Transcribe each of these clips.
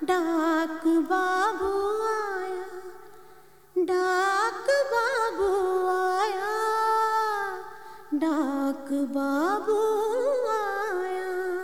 डाक बाबू आया, डाक बाबू आया, डाक बाबू आया।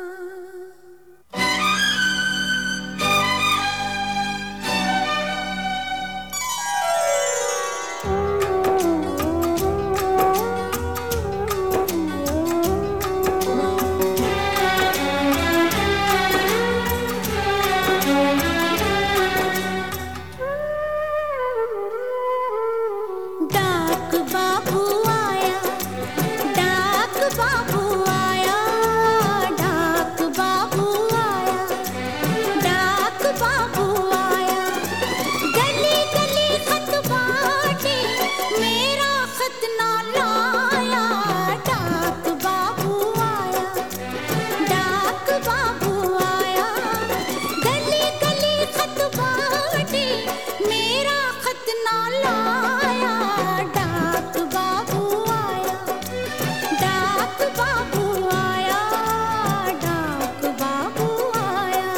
डाक बाबू आया, डाक बाबू आया, डाक बाबू आया, डाक बाबू आया। गली गली खत बांटे, मेरा खत ना लाया। डाक बाबू आया, डाक बाबू आया। गली गली खत बांटे, मेरा खत ना लाया। डाक बाबू आया, डाक बाबू आया, डाक बाबू आया।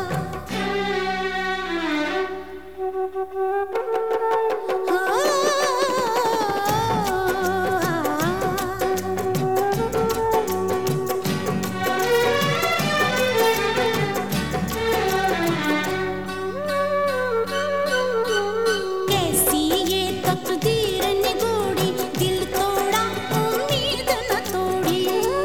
कैसी ये तकदीर निगोड़ी, दिल तोड़ा उम्मीद न तोड़ी।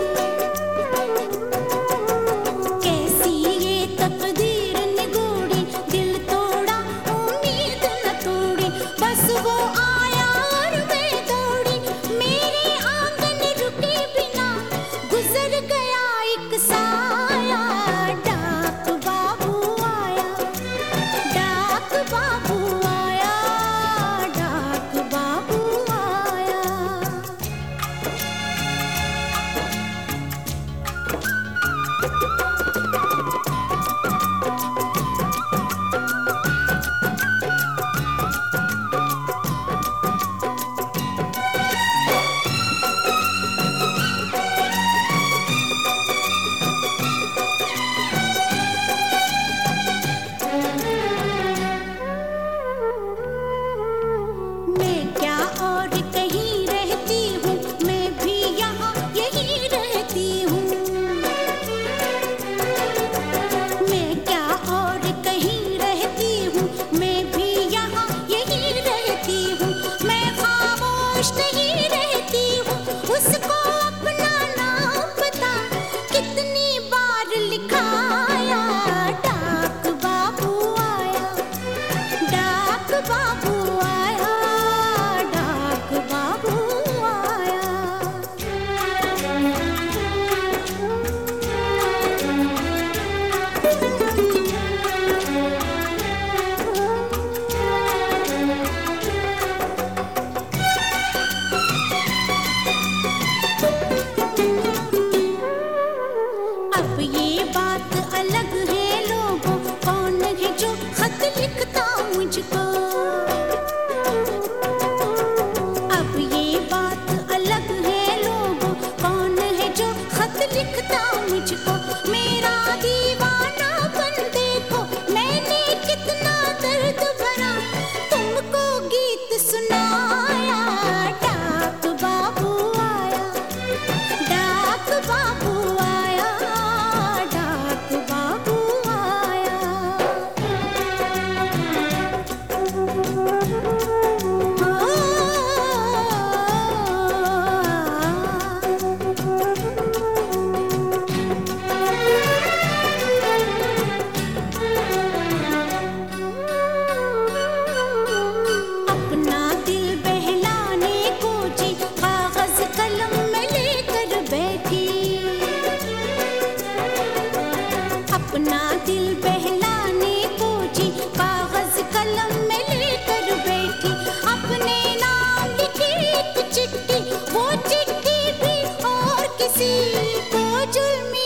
कैसी ये तकदीर निगोड़ी, दिल तोड़ा उम्मीद न तोड़ी। बस वो आया और मैं दौड़ी, मेरे आंगन रुके बिना गुजर गया एक साया। डाक बाबू आया, डाक बाबू आया, डाक बाबू आया। मैं क्या और कहीं रहती हूँ, मैं भी यहाँ यहीं रहती हूँ। मैं क्या और कहीं रहती हूँ, मैं भी यहाँ यहीं रहती हूँ। मैं खामोश नहीं रहती हूँ, उसको अपना नाम पता कितनी बार लिखाया। डाक बाबू आया, डाक बाबू आया, डाक बाबू आया। अब ये बात अलग है लोगों, कौन है जो खत लिखता मुझको। अब ये बात अलग है लोगों, कौन है जो खत लिखता मुझको। मेरा दीवानापन देखो, मैंने कितना दर्द भरा तुमको गीत सुनाया। डाक बाबू आया, डाक बाबू आया, डाक बाबू आया। अपना दिल बहलाने को जी कागज कलम में लेकर बैठी। अपना दिल बहलाने को जी कागज कलम में लेकर बैठी। अपने नाम लिखी एक चिट्ठी, वो चिट्ठी भी और किसी को जुल्मी